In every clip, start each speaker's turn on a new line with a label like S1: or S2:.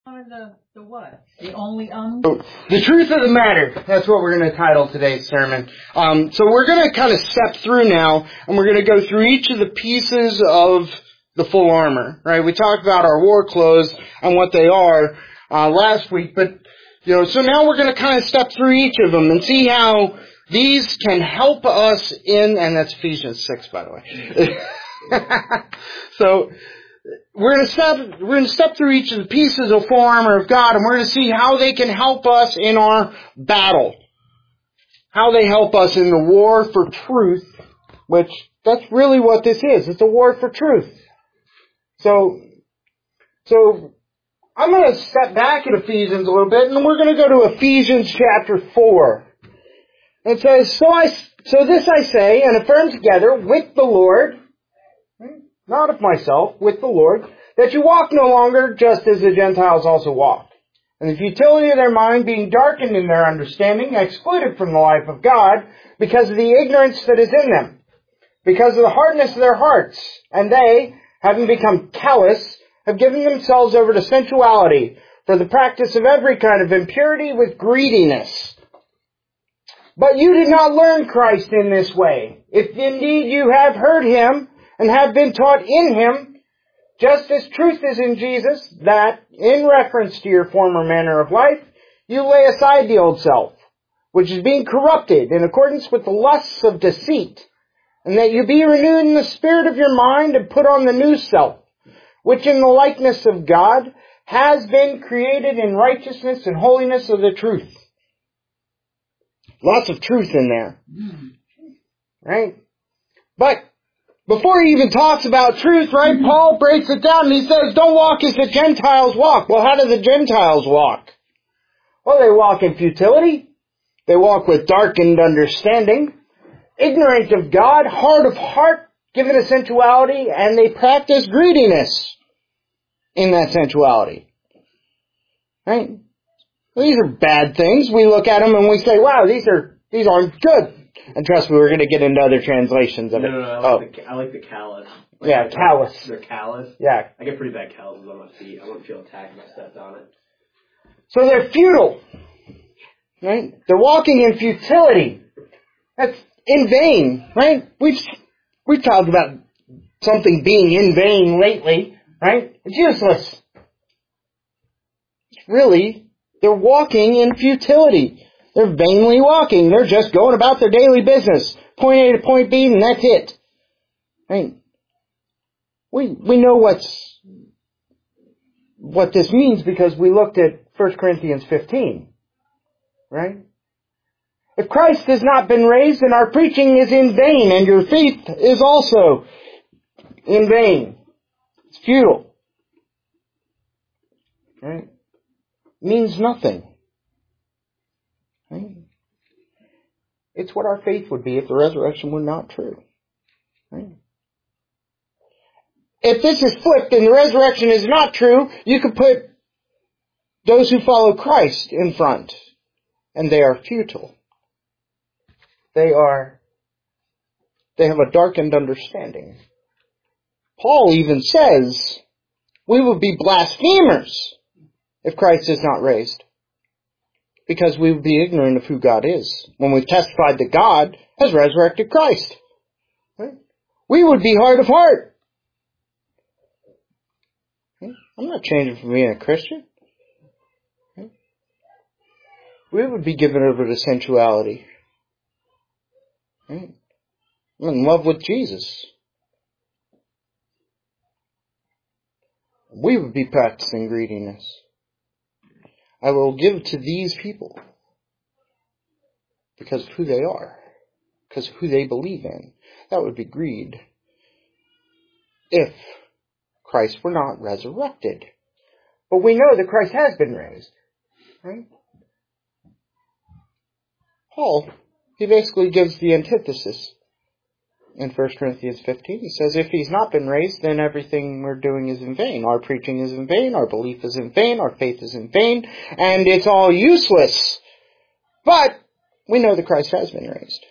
S1: The what? The only
S2: The truth of the matter. That's what we're going to title today's sermon. So we're going to kind of step through now, and we're going to go through each of the pieces of the full armor. Right? We talked about our war clothes and what they are last week, but so now we're going to kind of step through each of them and see how these can help us in, and that's Ephesians 6, by the way. So we're going to step through each of the pieces of full armor of God, and we're going to see how they can help us in our battle. How they help us in the war for truth, which that's really what this is. It's a war for truth. So I'm going to step back at Ephesians a little bit, and we're going to go to Ephesians chapter 4. It says, So this I say, and affirm together with the Lord, not of myself, with the Lord, that you walk no longer just as the Gentiles also walk, and the futility of their mind being darkened in their understanding, excluded from the life of God, because of the ignorance that is in them, because of the hardness of their hearts, and they, having become callous, have given themselves over to sensuality, for the practice of every kind of impurity with greediness. But you did not learn Christ in this way, if indeed you have heard Him, and have been taught in Him, just as truth is in Jesus, that, in reference to your former manner of life, you lay aside the old self, which is being corrupted in accordance with the lusts of deceit, and that you be renewed in the spirit of your mind and put on the new self, which in the likeness of God has been created in righteousness and holiness of the truth. Lots of truth in there. Right? But before he even talks about truth, right, Paul breaks it down and he says, don't walk as the Gentiles walk. Well, how do the Gentiles walk? Well, they walk in futility. They walk with darkened understanding, ignorant of God, hard of heart, given to sensuality, and they practice greediness in that sensuality. Right? Well, these are bad things. We look at them and we say, wow, these aren't good. And trust me, we're going to get into other translations of it.
S3: No, I like the callous.
S2: Yeah, callous.
S3: They're callous.
S2: Yeah.
S3: I get pretty bad calluses on my feet. I wouldn't feel attacked if I stepped on it.
S2: So they're futile. Right? They're walking in futility. That's in vain, right? We've talked about something being in vain lately, right? It's useless. Really, they're walking in futility. They're vainly walking. They're just going about their daily business. Point A to point B, and that's it. Right? We know what this means because we looked at 1 Corinthians 15. Right? If Christ has not been raised, then our preaching is in vain, and your faith is also in vain. It's futile. Right? It means nothing. Right? It's what our faith would be if the resurrection were not true. Right? If this is flipped and the resurrection is not true, you could put those who follow Christ in front, and they are futile. They have a darkened understanding. Paul even says, we will be blasphemers if Christ is not raised. Because we would be ignorant of who God is when we've testified that God has resurrected Christ. Right? We would be hard of heart. I'm not changing from being a Christian. We would be given over to sensuality. I'm in love with Jesus. We would be practicing greediness. I will give to these people because of who they are, because of who they believe in. That would be greed if Christ were not resurrected. But we know that Christ has been raised. Right? Paul, he basically gives the antithesis in 1 Corinthians 15. He says, if he's not been raised, then everything we're doing is in vain. Our preaching is in vain. Our belief is in vain. Our faith is in vain. And it's all useless. But we know that Christ has been raised.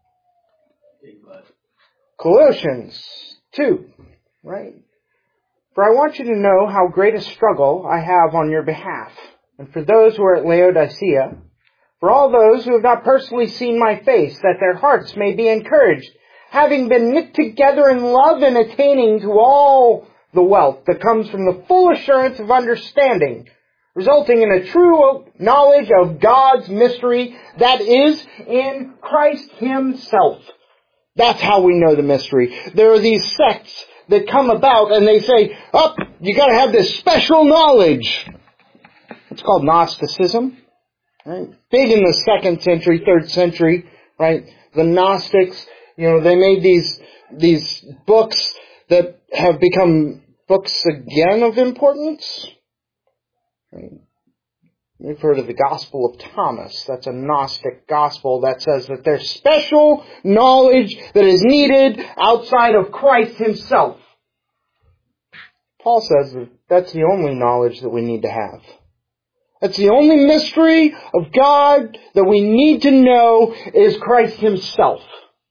S2: Colossians 2, right? For I want you to know how great a struggle I have on your behalf, and for those who are at Laodicea, for all those who have not personally seen my face, that their hearts may be encouraged, having been knit together in love and attaining to all the wealth that comes from the full assurance of understanding, resulting in a true knowledge of God's mystery that is in Christ Himself. That's how we know the mystery. There are these sects that come about and they say, you gotta have this special knowledge. It's called Gnosticism. Right? Big in the 2nd century, 3rd century, right? The Gnostics, they made these books that have become books again of importance. Right? We've heard of the Gospel of Thomas. That's a Gnostic gospel that says that there's special knowledge that is needed outside of Christ Himself. Paul says that that's the only knowledge that we need to have. That's the only mystery of God that we need to know is Christ Himself.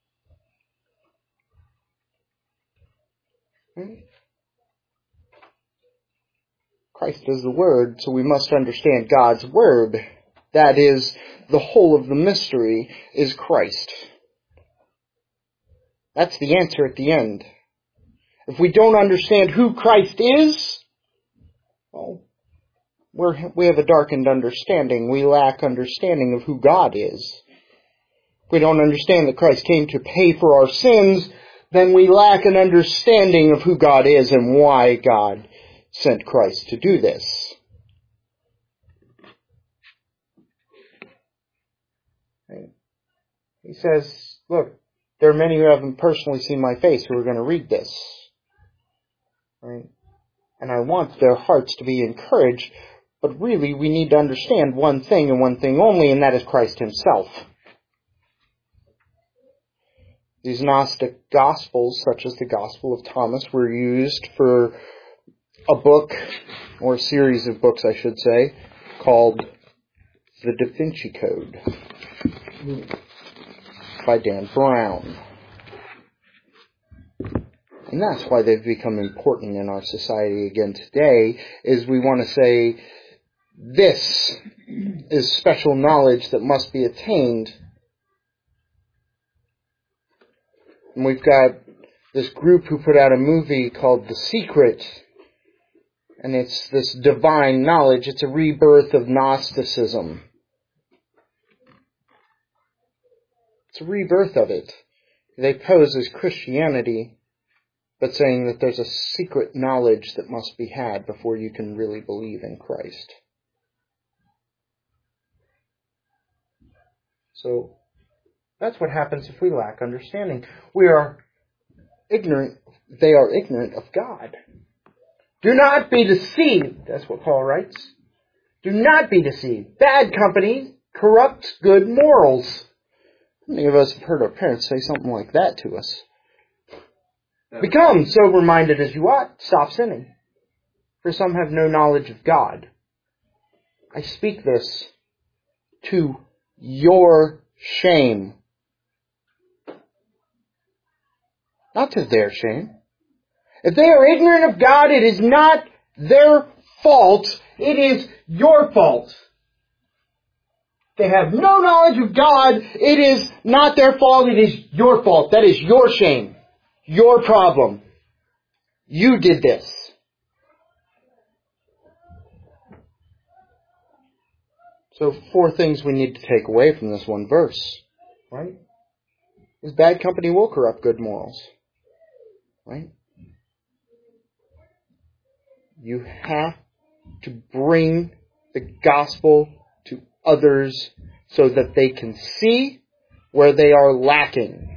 S2: Christ is the Word, so we must understand God's Word. That is, the whole of the mystery is Christ. That's the answer at the end. If we don't understand who Christ is, well, we have a darkened understanding. We lack understanding of who God is. If we don't understand that Christ came to pay for our sins, then we lack an understanding of who God is and why God sent Christ to do this. He says, look, there are many who haven't personally seen my face who are going to read this. Right? And I want their hearts to be encouraged, but really we need to understand one thing and one thing only, and that is Christ Himself. These Gnostic Gospels, such as the Gospel of Thomas, were used for a book, or a series of books, I should say, called The Da Vinci Code by Dan Brown. And that's why they've become important in our society again today, is we want to say, this is special knowledge that must be attained. And we've got this group who put out a movie called The Secret, and it's this divine knowledge. It's a rebirth of Gnosticism. It's a rebirth of it. They pose as Christianity, but saying that there's a secret knowledge that must be had before you can really believe in Christ. So, that's what happens if we lack understanding. We are ignorant. They are ignorant of God. Do not be deceived. That's what Paul writes. Do not be deceived. Bad company corrupts good morals. How many of us have heard our parents say something like that to us? Become sober-minded as you ought. Stop sinning. For some have no knowledge of God. I speak this to your shame. Not to their shame. If they are ignorant of God, it is not their fault. It is your fault. They have no knowledge of God. It is not their fault. It is your fault. That is your shame. Your problem. You did this. So 4 things we need to take away from this one verse. Right? Is bad company will corrupt good morals. Right? You have to bring the gospel to others so that they can see where they are lacking.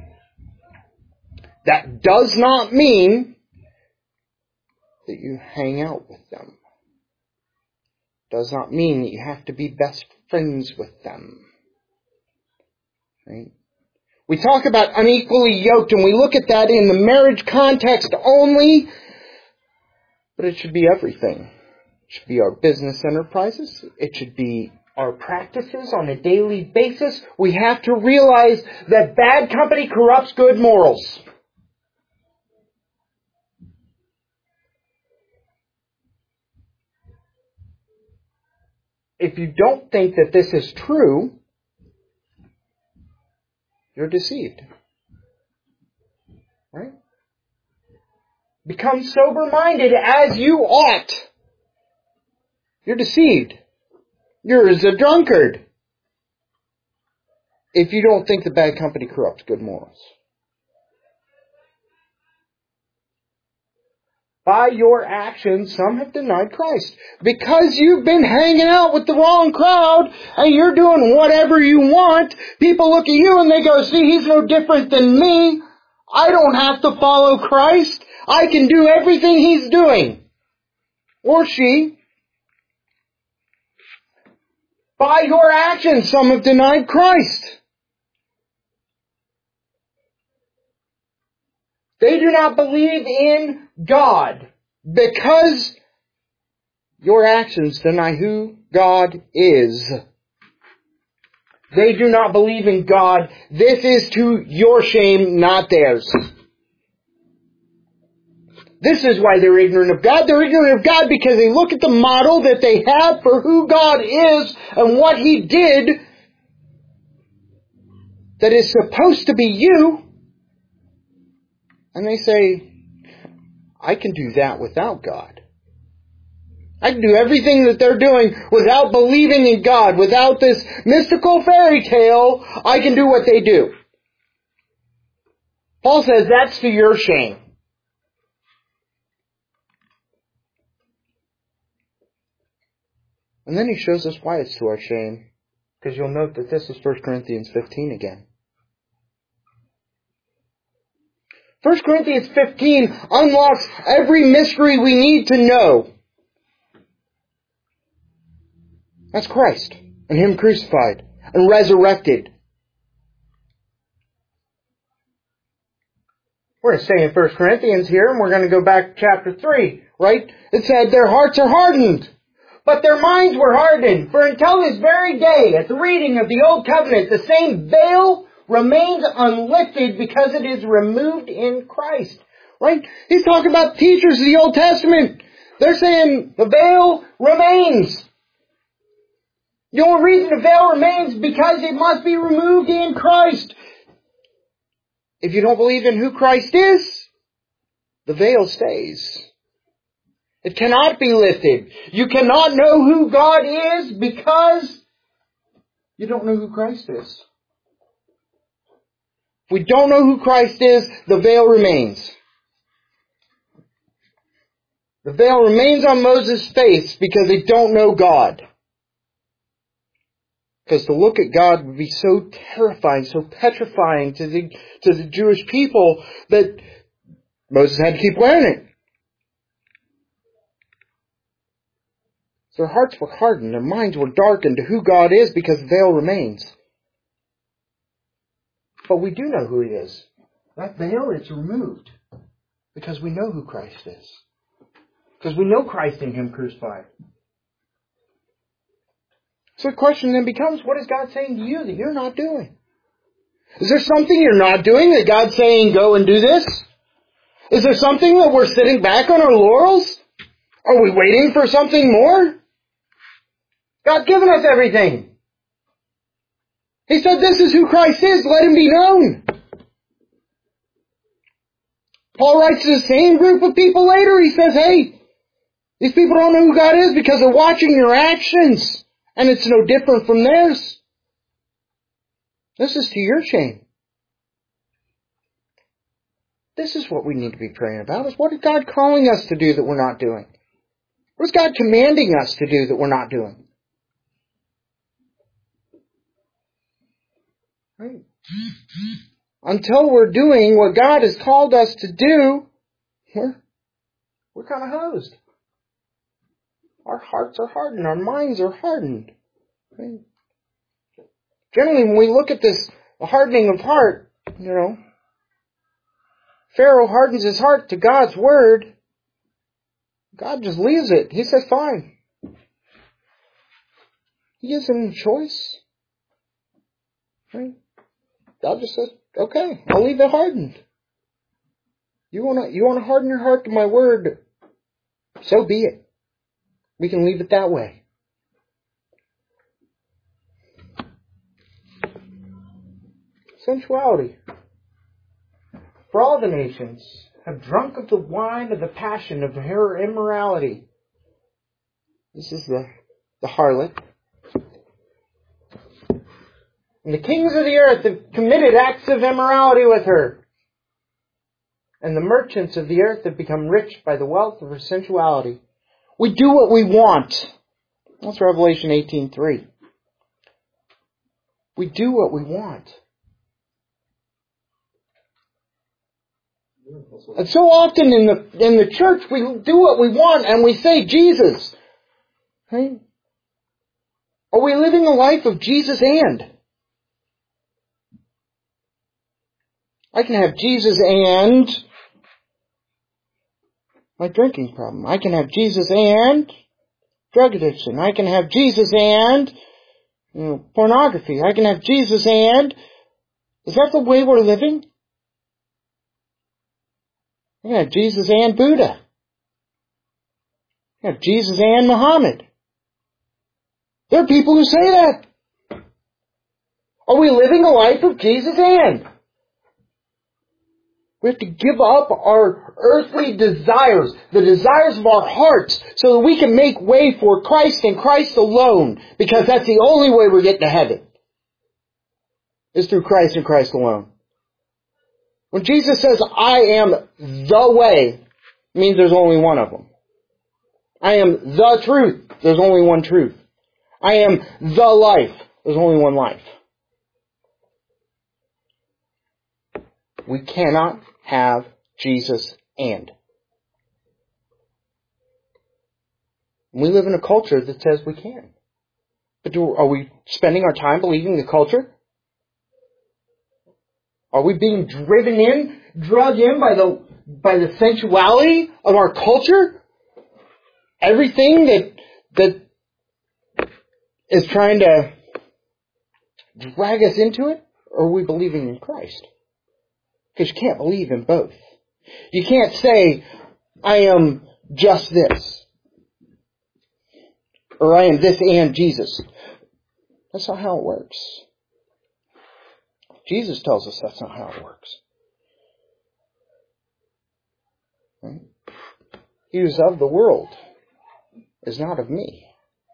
S2: That does not mean that you hang out with them. Does not mean that you have to be best friends with them. Right? We talk about unequally yoked, and we look at that in the marriage context only, but it should be everything. It should be our business enterprises. It should be our practices on a daily basis. We have to realize that bad company corrupts good morals. if you don't think that this is true, you're deceived. Right? Become sober-minded as you ought. You're deceived. You're as a drunkard. If you don't think that bad company corrupts good morals. By your actions, some have denied Christ. Because you've been hanging out with the wrong crowd and you're doing whatever you want, people look at you and they go, see, he's no different than me. I don't have to follow Christ. I can do everything he's doing. Or she. By your actions, some have denied Christ. They do not believe in God because your actions deny who God is. They do not believe in God. This is to your shame, not theirs. This is why they're ignorant of God. They're ignorant of God because they look at the model that they have for who God is and what He did that is supposed to be you. And they say, I can do that without God. I can do everything that they're doing without believing in God. Without this mystical fairy tale, I can do what they do. Paul says that's to your shame. And then he shows us why it's to our shame. Because you'll note that this is 1 Corinthians 15 again. 1 Corinthians 15 unlocks every mystery we need to know. That's Christ and Him crucified and resurrected. We're going to stay in 1 Corinthians here and we're going to go back to chapter 3, right? It said their hearts are hardened, but their minds were hardened. For until this very day, at the reading of the Old Covenant, the same veil remains unlifted because it is removed in Christ. Right? He's talking about teachers of the Old Testament. They're saying the veil remains. The only reason the veil remains because it must be removed in Christ. If you don't believe in who Christ is, the veil stays. It cannot be lifted. You cannot know who God is because you don't know who Christ is. If we don't know who Christ is, the veil remains. The veil remains on Moses' face because they don't know God. Because to look at God would be so terrifying, so petrifying to the Jewish people that Moses had to keep learning. Their hearts were hardened, their minds were darkened to who God is because the veil remains. But we do know who He is. That veil is removed because we know who Christ is. Because we know Christ and Him crucified. So the question then becomes, what is God saying to you that you're not doing? Is there something you're not doing that God's saying, go and do this? Is there something that we're sitting back on our laurels? Are we waiting for something more? God's given us everything. He said this is who Christ is. Let Him be known. Paul writes to the same group of people later. He says, hey, these people don't know who God is because they're watching your actions. And it's no different from theirs. This is to your shame. This is what we need to be praying about. Is what is God calling us to do that we're not doing? What is God commanding us to do that we're not doing? Right. Until we're doing what God has called us to do, we're kind of hosed. Our hearts are hardened. Our minds are hardened. Right? Generally, when we look at this hardening of heart, Pharaoh hardens his heart to God's word. God just leaves it. He says, fine. He gives him a choice. Right? God just says, okay, I'll leave it hardened. You want to harden your heart to my word? So be it. We can leave it that way. Sensuality. For all the nations have drunk of the wine of the passion of her immorality. This is the harlot. And the kings of the earth have committed acts of immorality with her. And the merchants of the earth have become rich by the wealth of her sensuality. We do what we want. That's Revelation 18:3. We do what we want. And so often in the church we do what we want and we say Jesus. Right? Are we living a life of Jesus and? I can have Jesus and my drinking problem. I can have Jesus and drug addiction. I can have Jesus and pornography. I can have Jesus and... Is that the way we're living? I can have Jesus and Buddha. I can have Jesus and Muhammad. There are people who say that. Are we living a life of Jesus and? We have to give up our earthly desires, the desires of our hearts, so that we can make way for Christ and Christ alone, because that's the only way we're getting to heaven, is through Christ and Christ alone. When Jesus says, I am the way, it means there's only one of them. I am the truth, there's only one truth. I am the life, there's only one life. We cannot have Jesus and. We live in a culture that says we can. But are we spending our time believing the culture? Are we being drugged in by the sensuality of our culture? Everything that is trying to drag us into it? Or are we believing in Christ? Because you can't believe in both. You can't say, I am just this. Or I am this and Jesus. That's not how it works. Jesus tells us that's not how it works. Right? He who is of the world is not of me.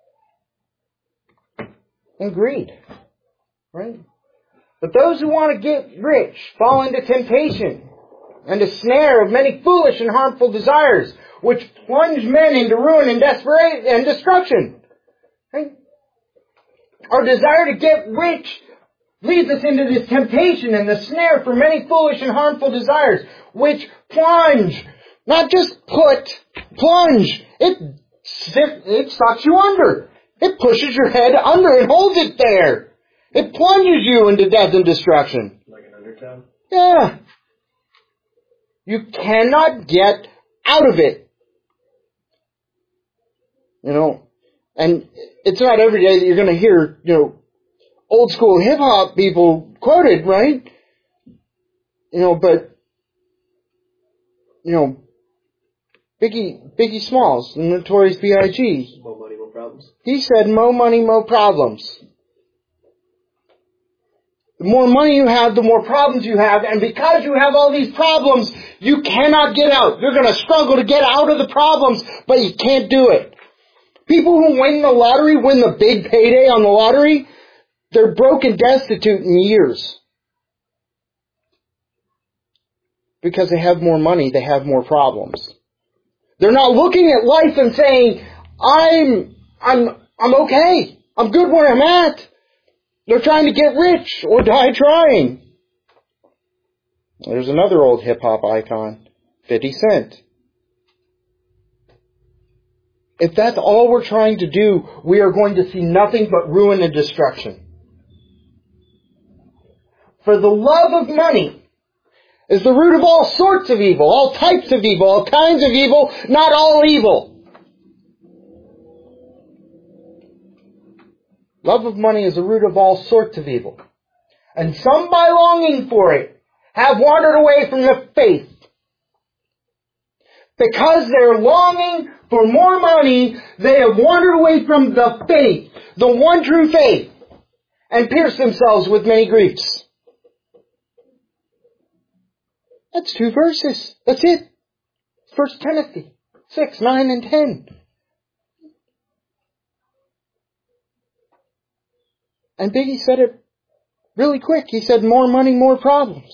S2: And greed. Right? But those who want to get rich fall into temptation and the snare of many foolish and harmful desires, which plunge men into ruin and desperation and destruction. Right? Our desire to get rich leads us into this temptation and the snare for many foolish and harmful desires, which plunge, not just plunge. It sucks you under. It pushes your head under and holds it there. It plunges you into death and destruction.
S3: Like an undertow?
S2: Yeah. You cannot get out of it. And it's not every day that you're going to hear, old school hip hop people quoted, right? But Biggie Smalls, the Notorious B.I.G.
S3: More money, more problems.
S2: He said, "Mo money, mo problems." The more money you have, the more problems you have. And because you have all these problems, you cannot get out. You're going to struggle to get out of the problems, but you can't do it. People who win the lottery, win the big payday on the lottery, they're broke and destitute in years. Because they have more money, they have more problems. They're not looking at life and saying, I'm okay. I'm good where I'm at. They're trying to get rich or die trying. There's another old hip-hop icon, 50 Cent. If that's all we're trying to do, we are going to see nothing but ruin and destruction. For the love of money is the root of all sorts of evil, all types of evil, all kinds of evil, not all evil. Love of money is the root of all sorts of evil. And some, by longing for it, have wandered away from the faith. Because they're longing for more money, they have wandered away from the faith, the one true faith, and pierced themselves with many griefs. That's 2 verses. That's it. 1 Timothy 6, 9, and 10. And Biggie said it really quick. He said, more money, more problems.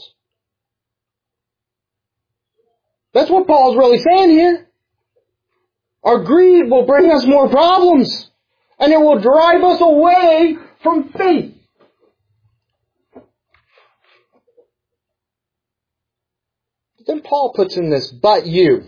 S2: That's what Paul's really saying here. Our greed will bring us more problems. And it will drive us away from faith. But then Paul puts in this, but you.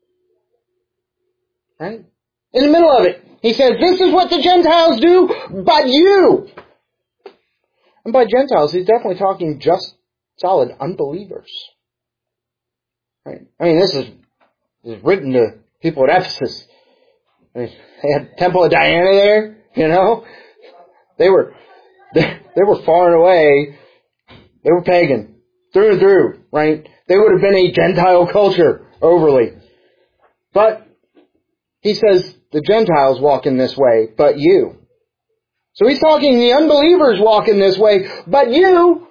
S2: Right? In the middle of it, he says, this is what the Gentiles do, but you. And by Gentiles, he's definitely talking just solid unbelievers. Right? I mean, this is written to people at Ephesus. I mean, they had Temple of Diana there, you know. They were far and away. They were pagan through and through, right? They would have been a Gentile culture overly. But he says the Gentiles walk in this way, but you. So he's talking the unbelievers walk in this way, but you,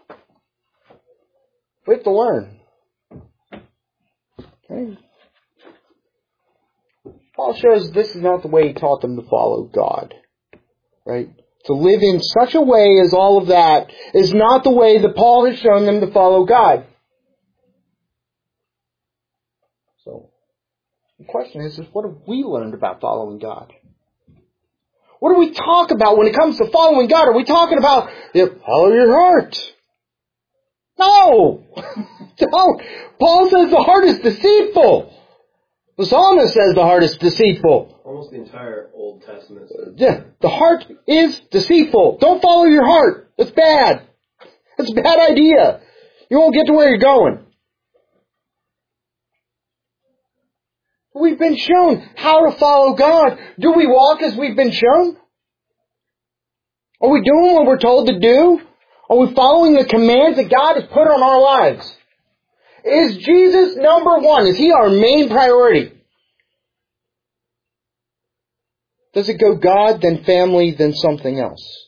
S2: we have to learn. Okay. Paul shows this is not the way he taught them to follow God. Right? To live in such a way as all of that is not the way that Paul has shown them to follow God. So, the question is what have we learned about following God? What do we talk about when it comes to following God? Are we talking about, follow your heart? No! Don't. Paul says the heart is deceitful. The psalmist says the heart is deceitful.
S3: Almost the entire Old Testament says.
S2: Yeah, the heart is deceitful. Don't follow your heart. It's bad. It's a bad idea. You won't get to where you're going. We've been shown how to follow God. Do we walk as we've been shown? Are we doing what we're told to do? Are we following the commands that God has put on our lives? Is Jesus number one? Is He our main priority? Does it go God, then family, then something else?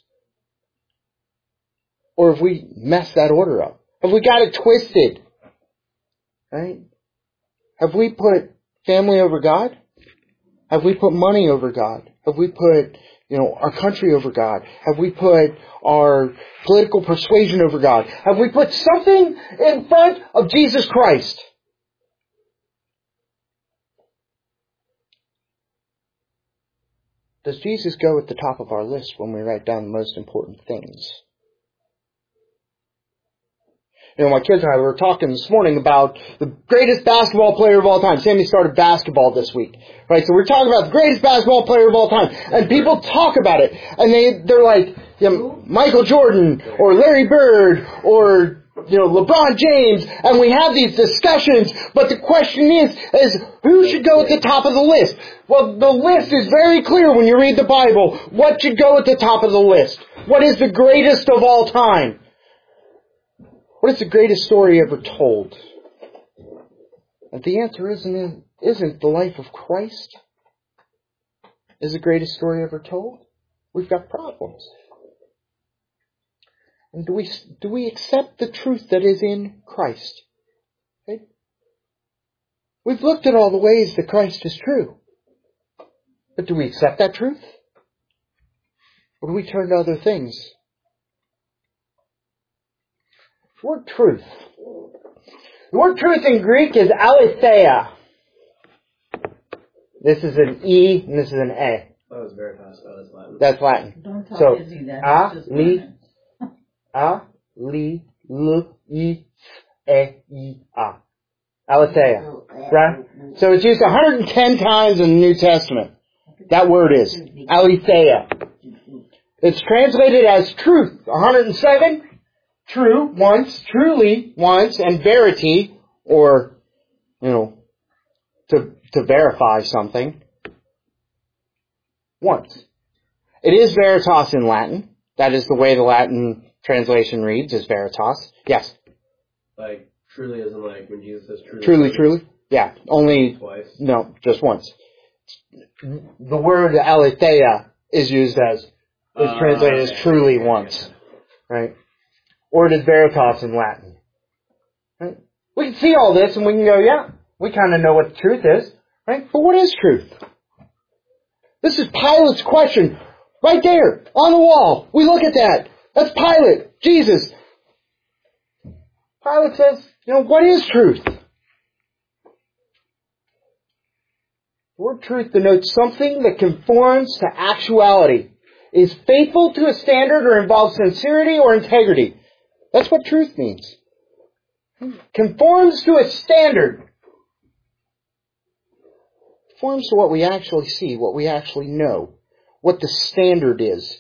S2: Or have we messed that order up? Have we got it twisted? Right? Have we put family over God? Have we put money over God? Have we put, our country over God? Have we put our political persuasion over God? Have we put something in front of Jesus Christ? Does Jesus go at the top of our list when we write down the most important things? My kids and I were talking this morning about the greatest basketball player of all time. Sammy started basketball this week. Right? So we're talking about the greatest basketball player of all time. And people talk about it. And they're like, Michael Jordan or Larry Bird or, LeBron James. And we have these discussions. But the question is who should go at the top of the list? Well, the list is very clear when you read the Bible. What should go at the top of the list? What is the greatest of all time? What is the greatest story ever told? And the answer isn't the life of Christ. Is the greatest story ever told? We've got problems. And do we accept the truth that is in Christ? Okay? We've looked at all the ways that Christ is true. But do we accept that truth? Or do we turn to other things? The word truth. The word truth in Greek is aletheia. This is an E and this is an A.
S3: That was veritas. Oh, that's Latin.
S2: That's Latin.
S1: Don't tell
S2: So,
S1: Izzy that. It's just Latin. Aletheia. Right? So it's used 110 times in the New Testament. That word is aletheia. It's translated as truth 107. True once, truly once, and verity, or, to verify something, once. It is veritas in Latin. That is the way the Latin translation reads, is veritas. Yes?
S3: Like, truly as in like when Jesus says truly.
S2: Truly? Yeah. Only,
S3: twice?
S2: No, just once. The word aletheia is used is translated as truly once. Right? Or it is veritas in Latin. Right? We can see all this and we can go, yeah, we kind of know what the truth is, right? But what is truth? This is Pilate's question right there on the wall. We look at that. That's Pilate, Jesus. Pilate says, what is truth? The word truth denotes something that conforms to actuality, is faithful to a standard, or involves sincerity or integrity. That's what truth means. Conforms to a standard. Conforms to what we actually see, what we actually know, what the standard is.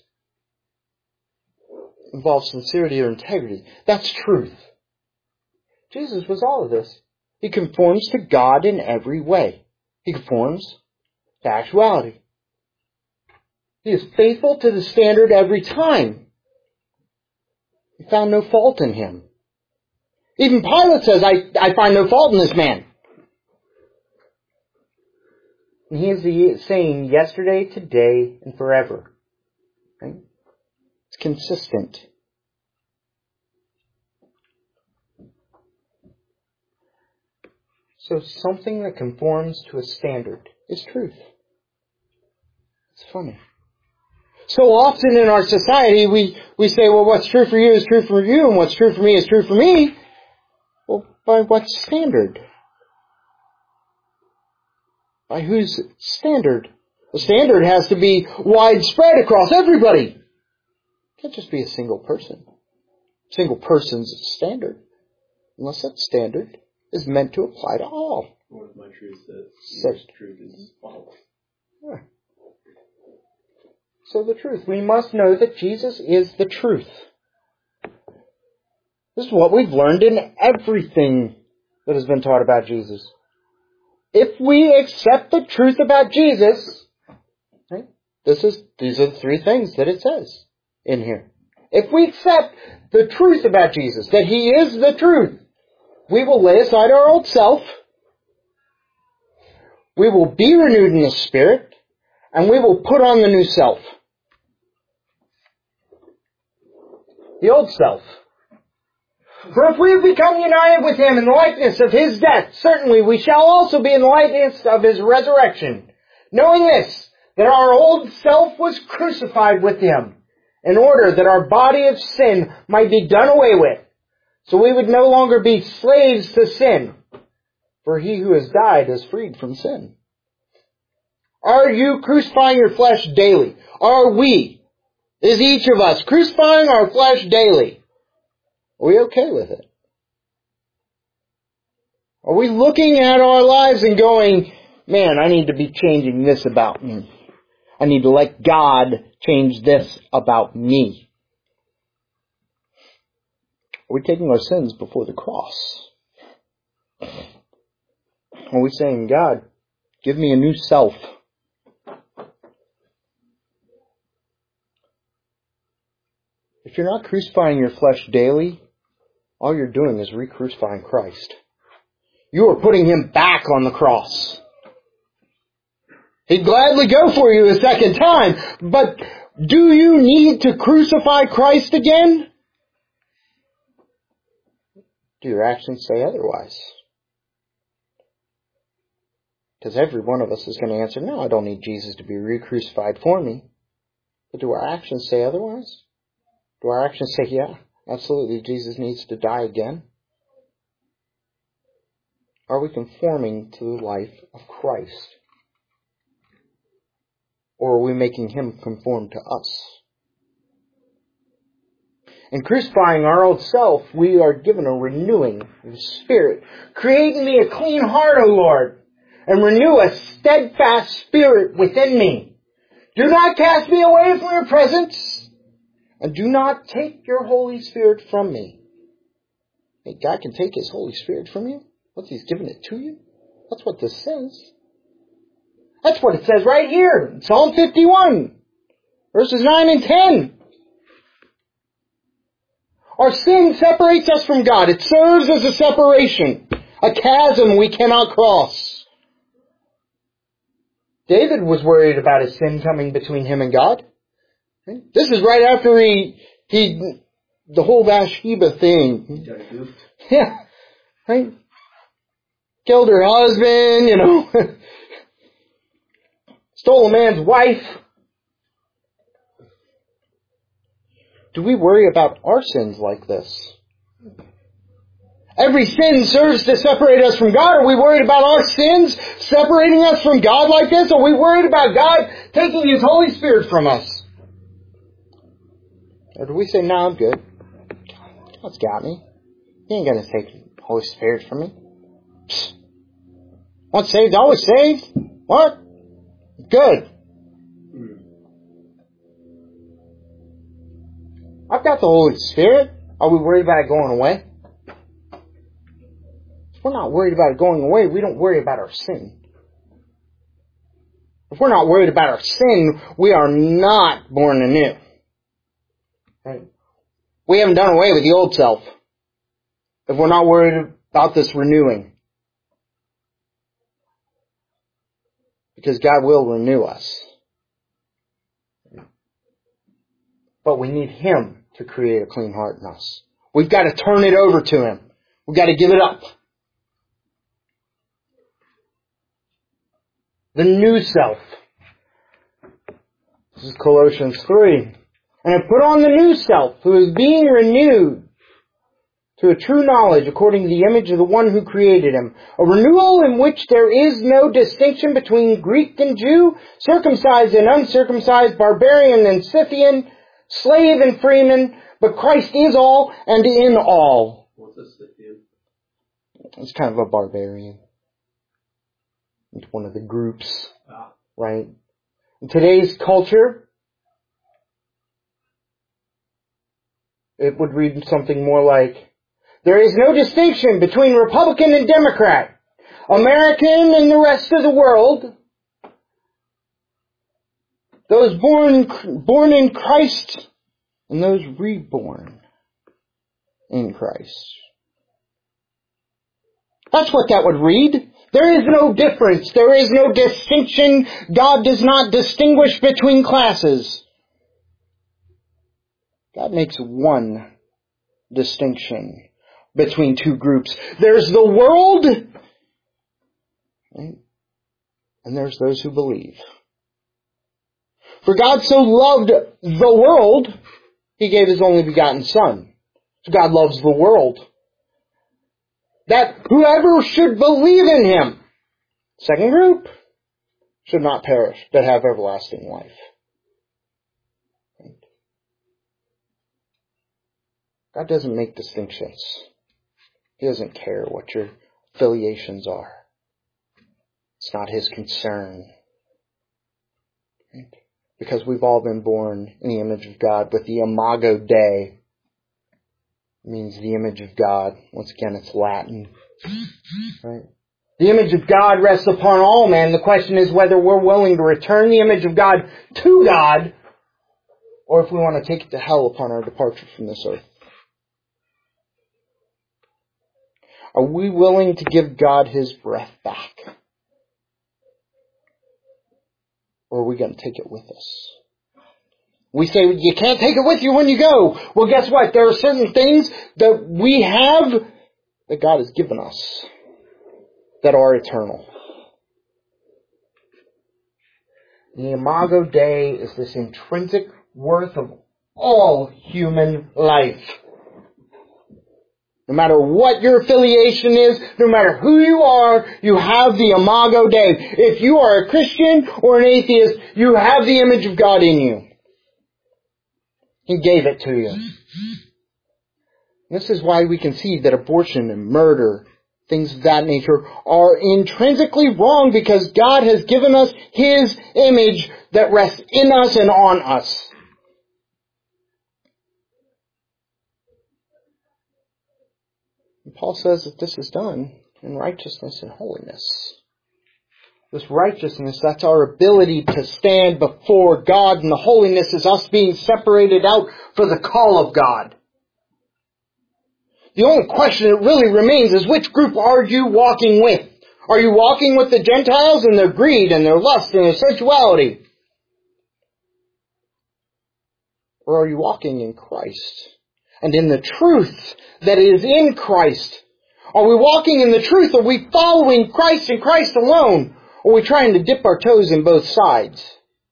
S2: Involves sincerity or integrity. That's truth. Jesus was all of this. He conforms to God in every way. He conforms to actuality. He is faithful to the standard every time. He found no fault in him. Even Pilate says, I find no fault in this man. And he is the same yesterday, today, and forever. Right? It's consistent. So something that conforms to a standard is truth. It's funny. So often in our society we say, well, what's true for you is true for you, and what's true for me is true for me. Well, by what standard? By whose standard? The standard has to be widespread across everybody. It can't just be a single person. A single person's standard. Unless that standard is meant to apply to all.
S3: One of my truths that truth is false.
S2: Yeah. So the truth. We must know that Jesus is the truth. This is what we've learned in everything that has been taught about Jesus. If we accept the truth about Jesus, right, these are the three things that it says in here. If we accept the truth about Jesus, that He is the truth, we will lay aside our old self, we will be renewed in the Spirit, and we will put on the new self. The old self. For if we have become united with Him in the likeness of His death, certainly we shall also be in the likeness of His resurrection. Knowing this, that our old self was crucified with Him, in order that our body of sin might be done away with, so we would no longer be slaves to sin. For he who has died is freed from sin. Are you crucifying your flesh daily? Are we? Is each of us crucifying our flesh daily? Are we okay with it? Are we looking at our lives and going, man, I need to be changing this about me. I need to let God change this about me. Are we taking our sins before the cross? Are we saying, God, give me a new self? If you're not crucifying your flesh daily, all you're doing is re-crucifying Christ. You are putting Him back on the cross. He'd gladly go for you a second time, but do you need to crucify Christ again? Do your actions say otherwise? Because every one of us is going to answer, no, I don't need Jesus to be re-crucified for me. But do our actions say otherwise? Do our actions say, yeah, absolutely, Jesus needs to die again? Are we conforming to the life of Christ? Or are we making Him conform to us? In crucifying our old self, we are given a renewing of the Spirit. Create in me a clean heart, O Lord, and renew a steadfast spirit within me. Do not cast me away from your presence, and do not take your Holy Spirit from me. Hey, God can take His Holy Spirit from you? Once He's given it to you? That's what this says. That's what it says right here in Psalm 51, verses 9 and 10. Our sin separates us from God. It serves as a separation, a chasm we cannot cross. David was worried about his sin coming between him and God. This is right after the whole Bathsheba thing. Yeah, right? killed her husband, stole a man's wife. Do we worry about our sins like this? Every sin serves to separate us from God. Are we worried about our sins separating us from God like this? Are we worried about God taking His Holy Spirit from us? Or do we say, no, I'm good. God's got me. He ain't going to take the Holy Spirit from me. Psst. Once saved, always saved. What? Good. I've got the Holy Spirit. Are we worried about it going away? If we're not worried about it going away, we don't worry about our sin. If we're not worried about our sin, we are not born anew. Right? We haven't done away with the old self. If we're not worried about this renewing. Because God will renew us. But we need Him to create a clean heart in us. We've got to turn it over to Him. We've got to give it up. The new self. This is Colossians 3. And have put on the new self, who is being renewed to a true knowledge according to the image of the one who created him. A renewal in which there is no distinction between Greek and Jew, circumcised and uncircumcised, barbarian and Scythian, slave and freeman, but Christ is all and in all.
S3: What's a Scythian?
S2: It's kind of a barbarian. It's one of the groups, right? In today's culture, it would read something more like, there is no distinction between Republican and Democrat, American and the rest of the world. Those born in Christ and those reborn in Christ. That's what that would read. There is no difference. There is no distinction. God does not distinguish between classes. God makes one distinction between two groups. There's the world, right? And there's those who believe. For God so loved the world, He gave His only begotten Son. So God loves the world. That whoever should believe in Him, second group, should not perish, but have everlasting life. God doesn't make distinctions. He doesn't care what your affiliations are. It's not His concern. Right? Because we've all been born in the image of God with the Imago Dei. It means the image of God. Once again, it's Latin. Right? The image of God rests upon all men. The question is whether we're willing to return the image of God to God, or if we want to take it to hell upon our departure from this earth. Are we willing to give God His breath back? Or are we going to take it with us? We say, you can't take it with you when you go. Well, guess what? There are certain things that we have that God has given us that are eternal. The Imago Dei is this intrinsic worth of all human life. No matter what your affiliation is, no matter who you are, you have the Imago Dei. If you are a Christian or an atheist, you have the image of God in you. He gave it to you. This is why we can see that abortion and murder, things of that nature, are intrinsically wrong, because God has given us His image that rests in us and on us. And Paul says that this is done in righteousness and holiness. This righteousness, that's our ability to stand before God, and the holiness is us being separated out for the call of God. The only question that really remains is, which group are you walking with? Are you walking with the Gentiles in their greed and their lust and their sensuality? Or are you walking in Christ and in the truth that is in Christ? Are we walking in the truth? Are we following Christ and Christ alone? Or are we trying to dip our toes in both sides?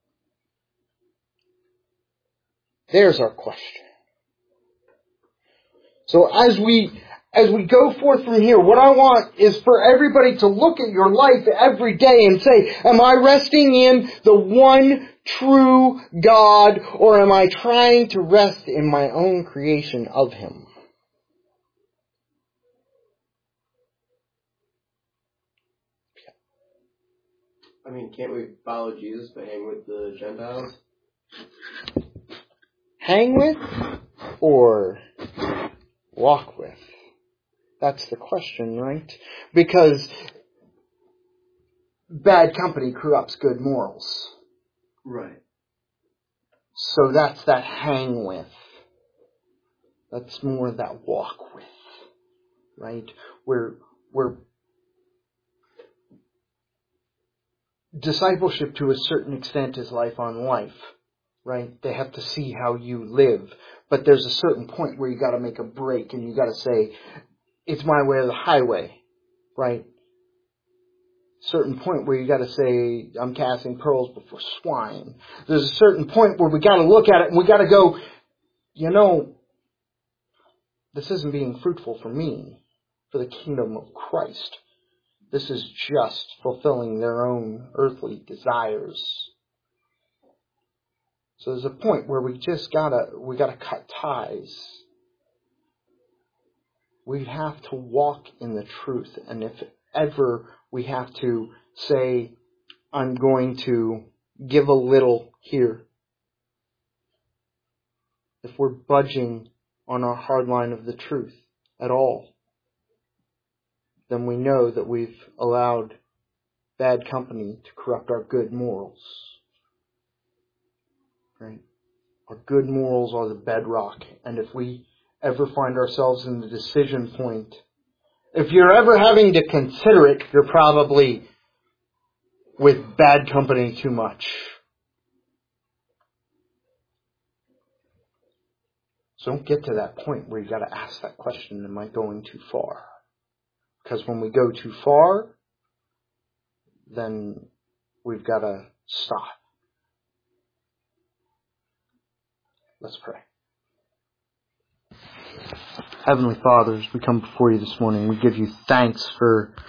S2: There's our question. So as we go forth from here, what I want is for everybody to look at your life every day and say, am I resting in the one true God, or am I trying to rest in my own creation of Him?
S3: I mean, can't we follow Jesus but hang with the Gentiles?
S2: Hang with or walk with? That's the question, right? Because bad company corrupts good morals.
S3: Right.
S2: So that's that hang with. That's more that walk with, right? Where discipleship to a certain extent is life on life, right? They have to see how you live. But there's a certain point where you got to make a break and you got to say, it's my way or the highway, right? Certain point where you got to say, I'm casting pearls before swine. There's a certain point where we got to look at it and we got to go, this isn't being fruitful for me, for the kingdom of Christ. This is just fulfilling their own earthly desires. So there's a point where we gotta cut ties. We have to walk in the truth. And if ever we have to say, I'm going to give a little here, if we're budging on our hard line of the truth at all, then we know that we've allowed bad company to corrupt our good morals. Right? Our good morals are the bedrock. And if we ever find ourselves in the decision point, if you're ever having to consider it, you're probably with bad company too much. So don't get to that point where you got to ask that question, am I going too far? Because when we go too far, then we've got to stop. Let's pray. Heavenly Father, as we come before you this morning, we give you thanks for